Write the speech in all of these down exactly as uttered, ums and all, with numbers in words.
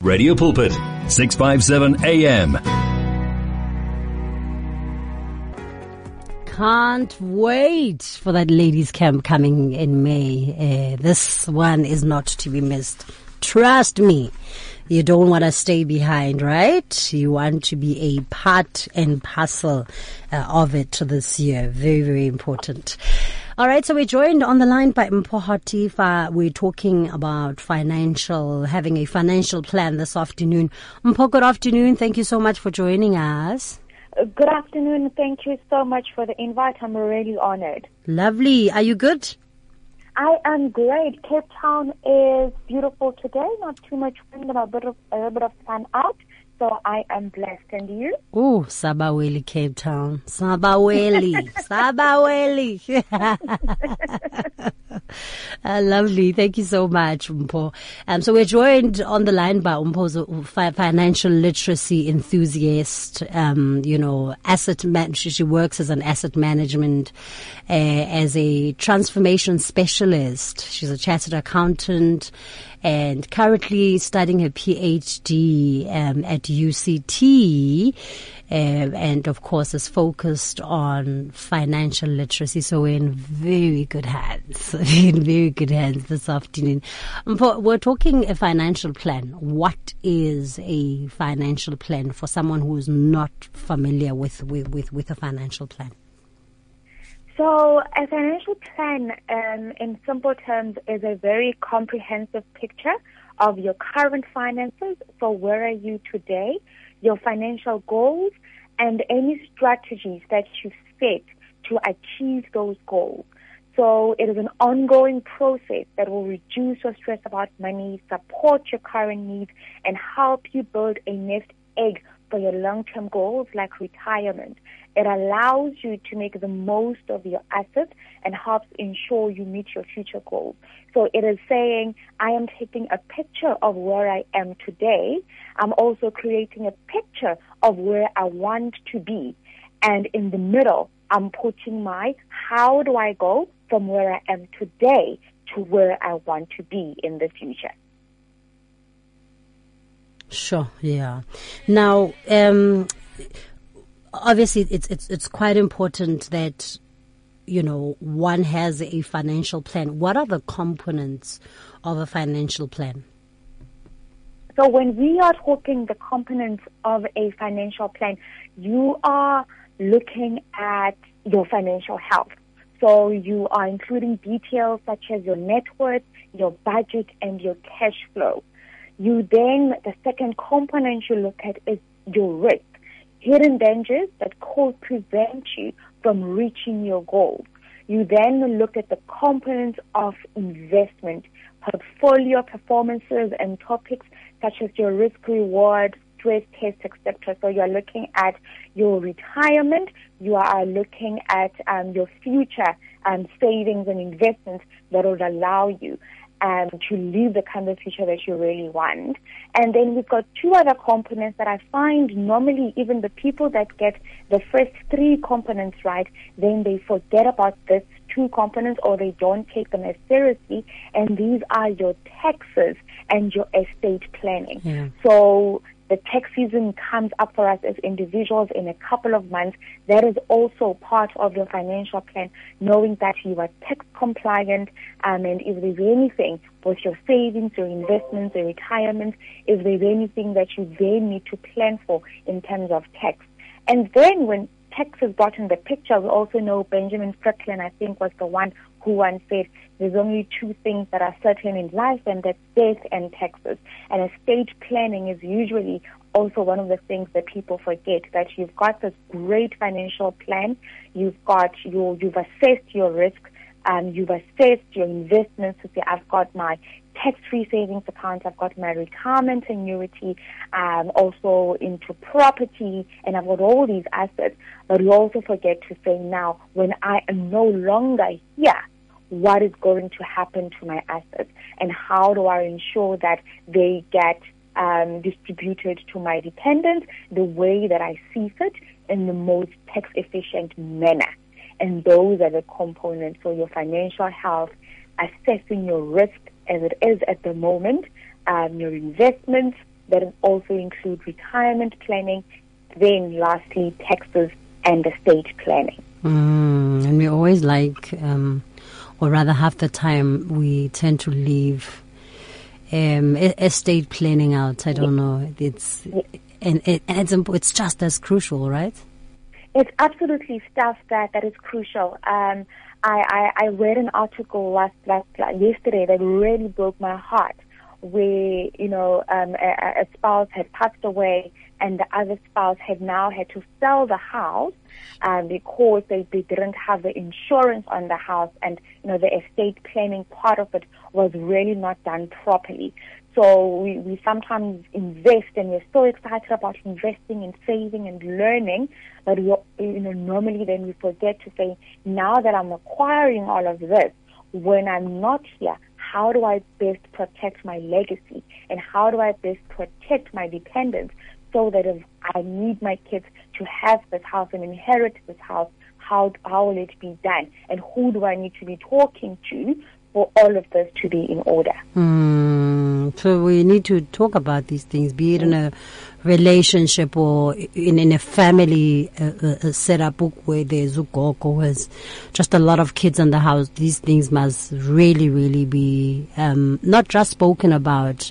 Radio Pulpit, six fifty-seven A M. Can't wait for that ladies' camp coming in May. Uh, this one is not to be missed. Trust me. You don't want to stay behind, right? You want to be a part and parcel uh, of it this year. Very, very important. All right, so we're joined on the line by Mpho Hatifa. We're talking about financial, having a financial plan this afternoon. Mpho, good afternoon. Thank you so much for joining us. Good afternoon. Thank you so much for the invite. I'm really honored. Lovely. Are you good? I am great. Cape Town is beautiful today. Not too much wind, but a bit of a little bit of sun out. So I am blessed. And you? Oh, Sabaweli, Cape Town. Sabaweli. Sabaweli. uh, lovely. Thank you so much, Mpho. Um, so we're joined on the line by Mpho's a financial literacy enthusiast. Um, you know, asset man. She, she works as an asset management, uh, as a transformation specialist. She's a chartered accountant and currently studying her P H D um, at U C T, uh, and of course is focused on financial literacy. So we're in very good hands, in very good hands this afternoon. We're talking a financial plan. What is a financial plan for someone who is not familiar with, with, with, with a financial plan? So a financial plan, um, in simple terms, is a very comprehensive picture of your current finances. So where are you today, your financial goals, and any strategies that you set to achieve those goals. So it is an ongoing process that will reduce your stress about money, support your current needs, and help you build a nest egg for your long-term goals like retirement. It allows you to make the most of your assets and helps ensure you meet your future goals. So it is saying, I am taking a picture of where I am today. I'm also creating a picture of where I want to be. And in the middle, I'm putting my, how do I go from where I am today to where I want to be in the future? Sure, yeah. Now, um, obviously, it's it's it's quite important that, you know, one has a financial plan. What are the components of a financial plan? So when we are talking the components of a financial plan, you are looking at your financial health. So you are including details such as your net worth, your budget, and your cash flow. You then, the second component you look at is your risk, hidden dangers that could prevent you from reaching your goals. You then look at the components of investment, portfolio performances, and topics such as your risk reward, stress test, et cetera. So you're looking at your retirement, you are looking at um, your future um, savings and investments that will allow you Um, to live the kind of future that you really want. And then we've got two other components that I find normally even the people that get the first three components right, then they forget about these two components or they don't take them as seriously. And these are your taxes and your estate planning. Yeah. So the tax season comes up for us as individuals in a couple of months. That is also part of your financial plan, knowing that you are tax compliant, um, and if there's anything with your savings, your investments, your retirement, if there's anything that you then need to plan for in terms of tax. And then when tax is brought in the picture, we also know Benjamin Franklin, I think, was the one who once said, there's only two things that are certain in life, and that's death and taxes. And estate planning is usually also one of the things that people forget, that you've got this great financial plan, you've got your, you've assessed your risk, um, you've assessed your investments to say, I've got my tax-free savings account, I've got my retirement annuity, um, also into property, and I've got all these assets. But you also forget to say, now, when I am no longer here, what is going to happen to my assets, and how do I ensure that they get um, distributed to my dependents the way that I see fit in the most tax-efficient manner. And those are the components for your financial health, assessing your risk as it is at the moment, um, your investments, that also include retirement planning, then lastly taxes and estate planning. Mm, and we always like, um, or rather half the time, we tend to leave um, estate planning out. I don't yes. know. It's yes. and, it, and it's it's just as crucial, right? It's absolutely stuff that, that is crucial. Um, I, I, I read an article last, last, last yesterday that really broke my heart, where you know um, a, a spouse had passed away and the other spouse had now had to sell the house um, because they, they didn't have the insurance on the house, and you know the estate planning part of it was really not done properly. So we, we sometimes invest, and we're so excited about investing and saving and learning, but we, you know normally then we forget to say, now that I'm acquiring all of this, when I'm not here, how do I best protect my legacy, and how do I best protect my dependents, so that if I need my kids to have this house and inherit this house, how how will it be done, and who do I need to be talking to for all of this to be in order? Mm, so we need to talk about these things, be it in a relationship or in, in a family uh, uh, setup where there's ugogo, has just a lot of kids in the house. These things must really, really be um, not just spoken about,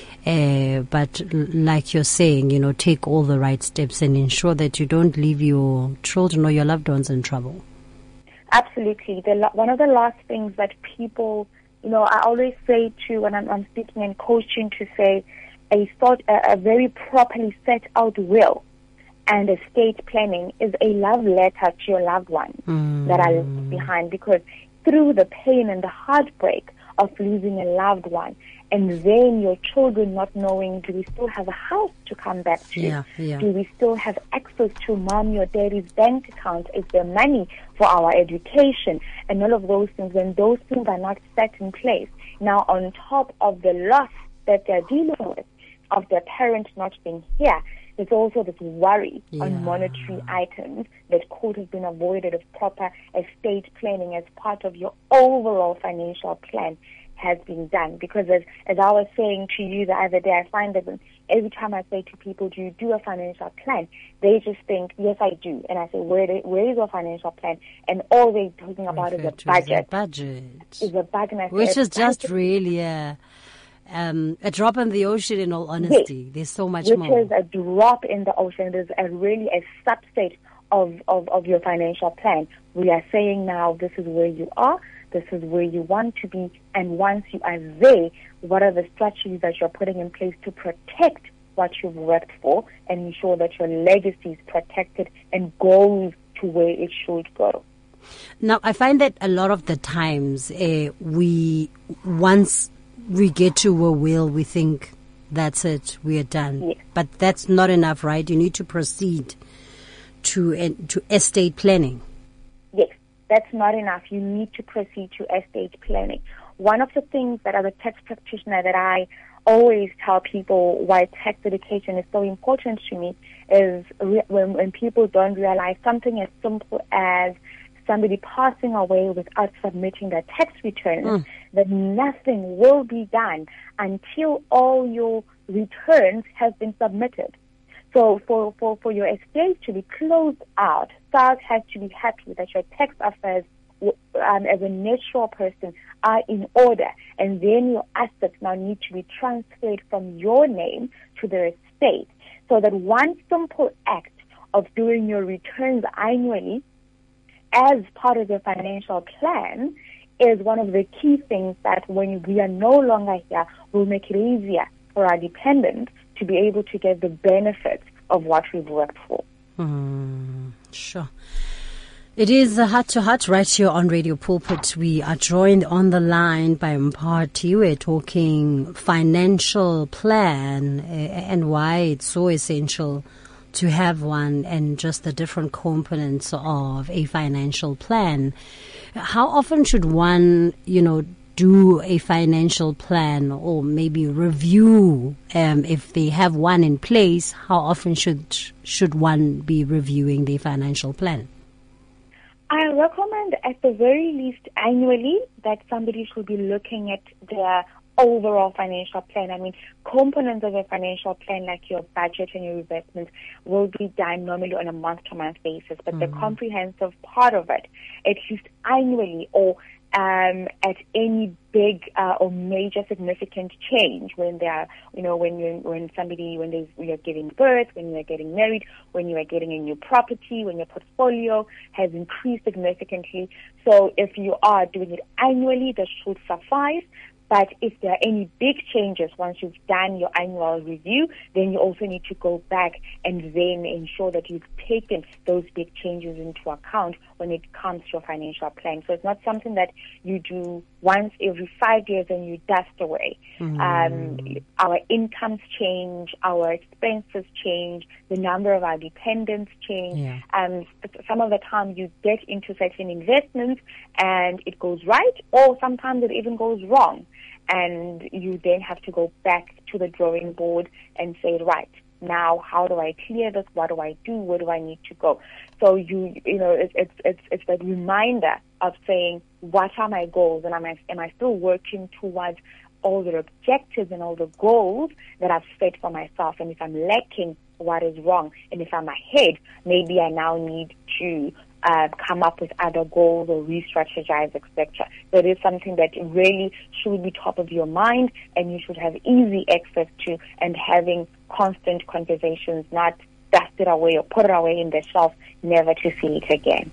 uh, but like you're saying, you know, take all the right steps and ensure that you don't leave your children or your loved ones in trouble. Absolutely. The, one of the last things that people, you know, I always say to when I'm, I'm speaking and coaching to say a, thought, a, a very properly set out will and estate planning is a love letter to your loved ones mm. that are left behind, because through the pain and the heartbreak of losing a loved one, and then your children not knowing, do we still have a house to come back to? Yeah, yeah. Do we still have access to mom or daddy's bank account? Is there money for our education? And all of those things, when those things are not set in place, now on top of the loss that they're dealing with of their parent not being here, there's also this worry yeah. on monetary items that could have been avoided if proper estate planning as part of your overall financial plan has been done. Because as, as I was saying to you the other day, I find that every time I say to people, do you do a financial plan? They just think, yes, I do. And I say, where, do, where is your financial plan? And all they're talking about is a budget. A budget. Is a budget. Say, Which is just really a, um, a drop in the ocean, in all honesty. Yes. There's so much Which more. Which is a drop in the ocean. There's a really a subset of, of, of your financial plan. We are saying now, this is where you are. This is where you want to be, and once you are there, what are the strategies that you're putting in place to protect what you've worked for and ensure that your legacy is protected and goes to where it should go? Now, I find that a lot of the times uh, we, once we get to a will, we think that's it, we are done. Yes. But that's not enough, right? You need to proceed to uh, to estate planning. Yes. That's not enough. You need to proceed to estate planning. One of the things that as a tax practitioner that I always tell people why tax education is so important to me is re- when, when people don't realize something as simple as somebody passing away without submitting their tax returns, mm. that nothing will be done until all your returns have been submitted. So for, for, for your estate to be closed out, S A R S has to be happy that your tax affairs um, as a natural person are in order, and then your assets now need to be transferred from your name to the estate. So that one simple act of doing your returns annually as part of your financial plan is one of the key things that when we are no longer here will make it easier for our dependents to be able to get the benefits of what we've worked for. Mm, sure. It is a Heart to Heart right here on Radio Pulpit. We are joined on the line by Mphathi. We're talking financial plan uh, and why it's so essential to have one, and just the different components of a financial plan. How often should one, you know, do a financial plan, or maybe review um, if they have one in place? How often should should one be reviewing the financial plan? I recommend at the very least annually that somebody should be looking at their overall financial plan. I mean, components of a financial plan like your budget and your investments will be done normally on a month-to-month basis, but mm-hmm. the comprehensive part of it, at least annually or um, at any big uh, or major significant change when there are, you know, when you when somebody when there's you're giving birth, when you're getting married, when you are getting a new property, when your portfolio has increased significantly. So if you are doing it annually, that should suffice. But if there are any big changes once you've done your annual review, then you also need to go back and then ensure that you've taken those big changes into account when it comes to your financial plan. So it's not something that you do once every five years and you dust away. Mm. Um, our incomes change, our expenses change, the number of our dependents change. Yeah. Um, some of the time you get into certain investments and it goes right, or sometimes it even goes wrong. And you then have to go back to the drawing board and say, right, now how do I clear this? What do I do? Where do I need to go? So you, you know, it's it's it's, it's that reminder of saying, what are my goals, and am I am I still working towards all the objectives and all the goals that I've set for myself? And if I'm lacking, what is wrong? And if I'm ahead, maybe I now need to Uh, come up with other goals or re-strategize, et cetera. So it is something that really should be top of your mind, and you should have easy access to, and having constant conversations, not dust it away or put it away in the shelf, never to see it again.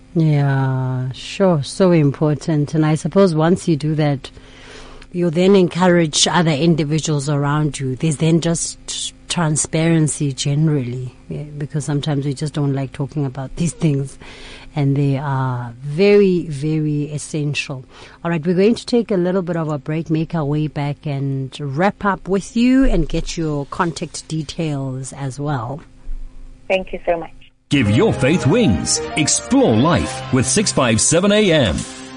Yeah, sure. So important. And I suppose once you do that, you then encourage other individuals around you. There's then just transparency generally, yeah, because sometimes we just don't like talking about these things, and they are very, very essential. All right, we're going to take a little bit of a break, make our way back, and wrap up with you and get your contact details as well. Thank you so much. Give your faith wings. Explore life with six fifty-seven A M.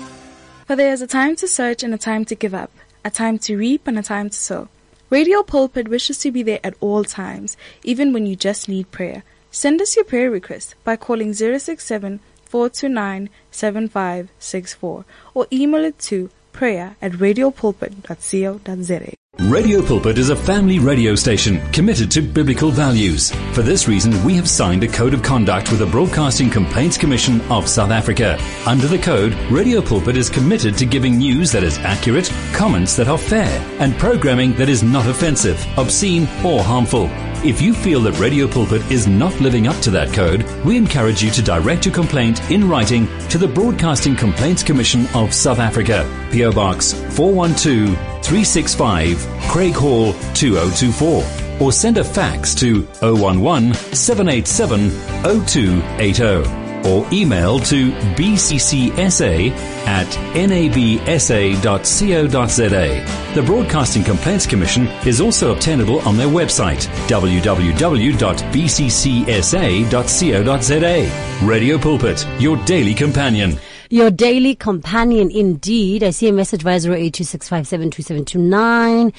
For there is a time to search and a time to give up, a time to reap and a time to sow. Radio Pulpit wishes to be there at all times, even when you just need prayer. Send us your prayer request by calling zero six seven, four two nine, seven five six four or email it to prayer at radiopulpit dot co dot za. Radio Pulpit is a family radio station committed to biblical values. For this reason, we have signed a code of conduct with the Broadcasting Complaints Commission of South Africa. Under the code, Radio Pulpit is committed to giving news that is accurate, comments that are fair, and programming that is not offensive, obscene, or harmful. If you feel that Radio Pulpit is not living up to that code, we encourage you to direct your complaint in writing to the Broadcasting Complaints Commission of South Africa, P O Box four one two, three six five, Craig Hall two oh two four, or send a fax to zero one one, seven eight seven, zero two eight zero, or email to b c c s a at n a b s a dot co dot za. The Broadcasting Complaints Commission is also obtainable on their website, w w w dot b c c s a dot co dot za. Radio Pulpit, your daily companion. Your daily companion, indeed. I see a message via zero eight two six five seven two seven two nine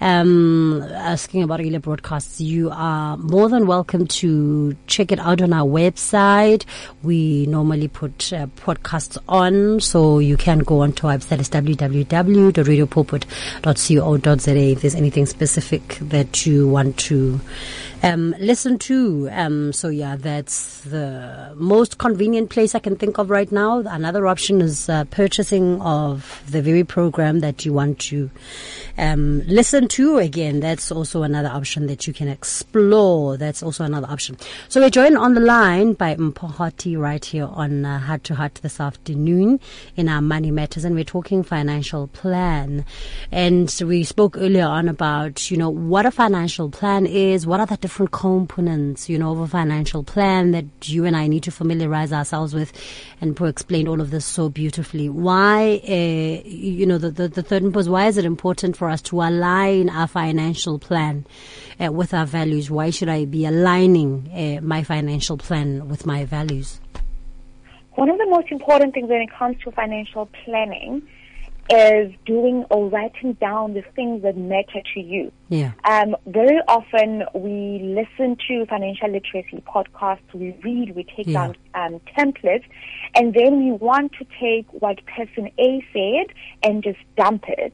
um, asking about regular broadcasts. You are more than welcome to check it out on our website. We normally put uh, podcasts on, so you can go on to our website. It's w w w dot radio pulpit dot co dot za if there's anything specific that you want to um, listen to. Um, so, yeah, that's the most convenient place I can think of right now. Another option is uh, purchasing of the very program that you want to um, listen to. Again, that's also another option that you can explore. That's also another option. So we're joined on the line by Mpho right here on uh, Heart to Heart this afternoon in our Money Matters, and we're talking financial plan. And we spoke earlier on about, you know, what a financial plan is, what are the different components, you know, of a financial plan that you and I need to familiarize ourselves with, and Mpho explained all of this so beautifully. Why, uh, you know, the, the, the third was, why is it important for us to align our financial plan uh, with our values? Why should I be aligning uh, my financial plan with my values? One of the most important things when it comes to financial planning is doing or writing down the things that matter to you. Yeah. Um, very often we listen to financial literacy podcasts, we read, we take Yeah. down um, templates, and then we want to take what person A said and just dump it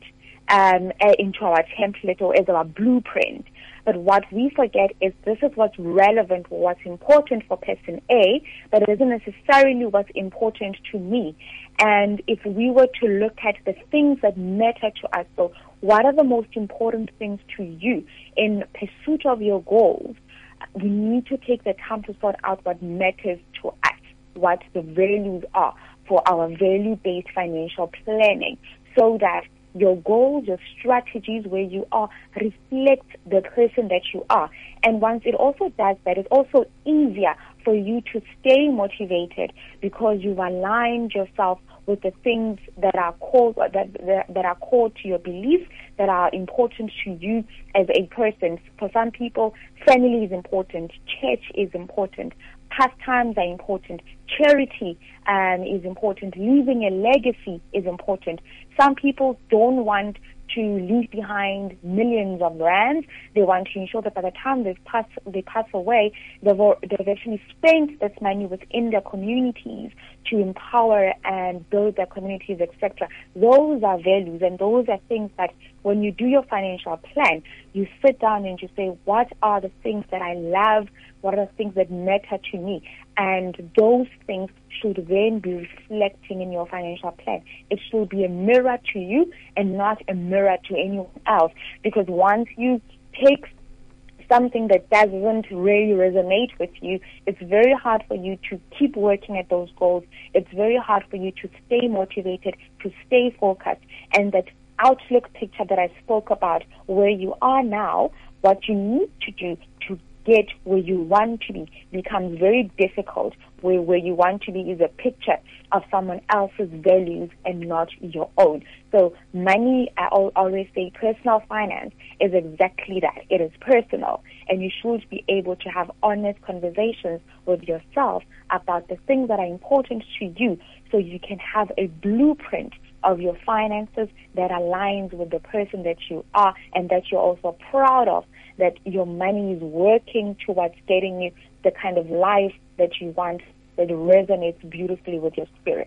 um, uh, into our template or as our blueprint. But what we forget is this is what's relevant, what's important for person A, but it isn't necessarily what's important to me. And if we were to look at the things that matter to us, so what are the most important things to you in pursuit of your goals, we need to take the time to sort out what matters to us, what the values are for our value-based financial planning, so that your goals, your strategies, where you are, reflect the person that you are. And once it also does that, it's also easier for you to stay motivated because you've aligned yourself with the things that are core, that, that, that are core to your beliefs, that are important to you as a person. For some people, family is important, church is important, pastimes are important, charity um, is important, leaving a legacy is important. Some people don't want to leave behind millions of rands. They want to ensure that by the time they pass, they pass away, they've, they've actually spent this money within their communities to empower and build their communities, et cetera. Those are values, and those are things that when you do your financial plan, you sit down and you say, what are the things that I love? What are the things that matter to me? And those things should then be reflecting in your financial plan. It should be a mirror to you and not a mirror to anyone else. Because once you take something that doesn't really resonate with you, it's very hard for you to keep working at those goals. It's very hard for you to stay motivated, to stay focused. And that outlook picture that I spoke about, where you are now, what you need to do to get where you want to be becomes very difficult, where where you want to be is a picture of someone else's values and not your own. So money, I always say personal finance is exactly that. It is personal, and you should be able to have honest conversations with yourself about the things that are important to you, so you can have a blueprint of your finances that aligns with the person that you are and that you're also proud of, that your money is working towards getting you the kind of life that you want, that resonates beautifully with your spirit.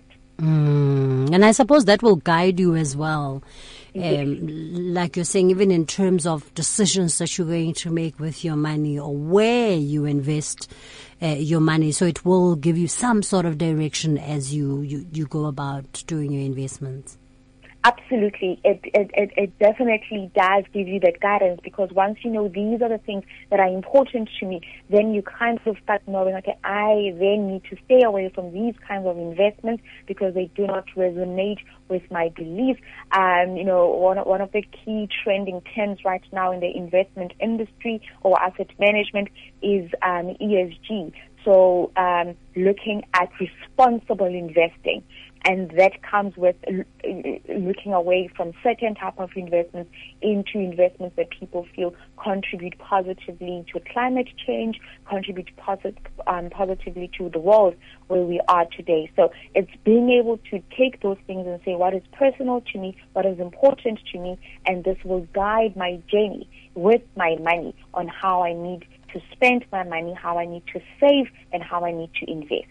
Mm, and I suppose that will guide you as well. Yes. Um, like you're saying, even in terms of decisions that you're going to make with your money or where you invest uh, your money. So it will give you some sort of direction as you, you, you go about doing your investments. Absolutely. It, it, it, it definitely does give you that guidance, because once you know these are the things that are important to me, then you kind of start knowing, okay, I then need to stay away from these kinds of investments because they do not resonate with my beliefs. Um, you know, one, one of the key trending trends right now in the investment industry or asset management is um, E S G. So um, looking at responsible investing. And that comes with looking away from certain type of investments into investments that people feel contribute positively to climate change, contribute posit- um, positively to the world where we are today. So it's being able to take those things and say what is personal to me, what is important to me, and this will guide my journey with my money on how I need to spend my money, how I need to save, and how I need to invest.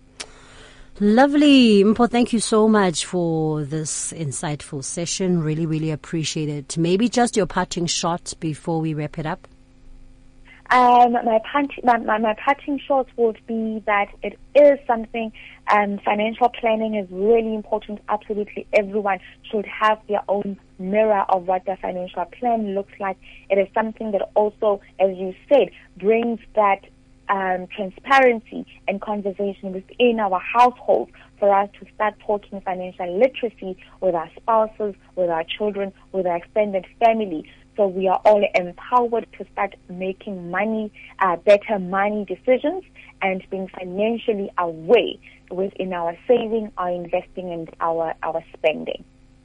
Lovely. Mpho, thank you so much for this insightful session. Really, really appreciate it. Maybe just your parting shot before we wrap it up. Um, my, punch, my, my, my parting shot would be that it is something, um, financial planning is really important. Absolutely everyone should have their own mirror of what their financial plan looks like. It is something that also, as you said, brings that Um, transparency and conversation within our household for us to start talking financial literacy with our spouses, with our children, with our extended family. So we are all empowered to start making money, uh, better money decisions and being financially aware within our saving, our investing, and our, our spending.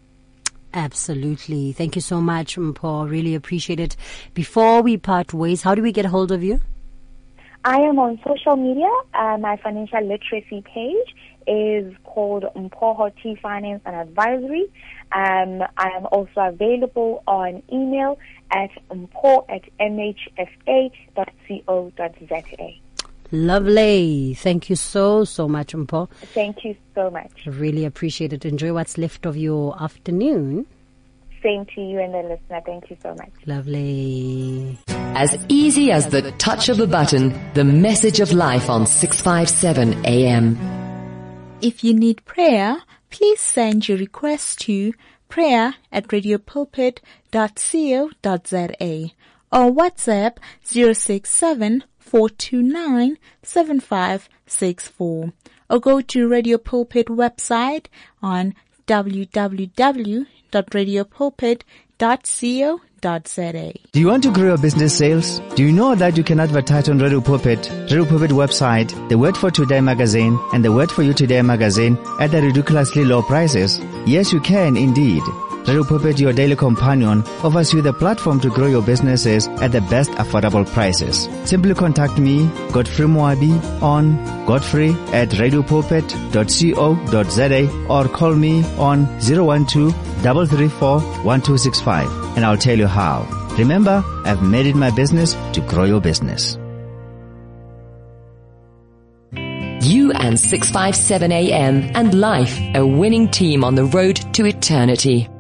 Absolutely. Thank you so much, Mpho. Really appreciate it. Before we part ways, how do we get hold of you? I am on social media. Uh, my financial literacy page is called Mpho T Finance and Advisory. Um, I am also available on email at mpho at m h f a dot co dot z a. Lovely. Thank you so, so much, Mpho. Thank you so much. Really appreciate it. Enjoy what's left of your afternoon. Same to you and the listener. Thank you so much. Lovely. As easy as the touch of a button, the message of life on six fifty-seven A M. If you need prayer, please send your request to prayer at radiopulpit dot co dot za or WhatsApp zero six seven, four two nine, seven five six four, or go to Radio Pulpit website on w w w dot radiopulpit dot co dot za. Do you want to grow your business sales? Do you know that you can advertise on Radio Pulpit, Radio Pulpit website, the Word for Today magazine, and the Word for You Today magazine at the ridiculously low prices? Yes, you can indeed. Radio Pulpit, your daily companion, offers you the platform to grow your businesses at the best affordable prices. Simply contact me, Godfrey Moabi, on godfrey at radiopulpit dot co dot za or call me on zero one two, three three four, one two six five and I'll tell you how. Remember, I've made it my business to grow your business. You and six fifty-seven A M and life, a winning team on the road to eternity.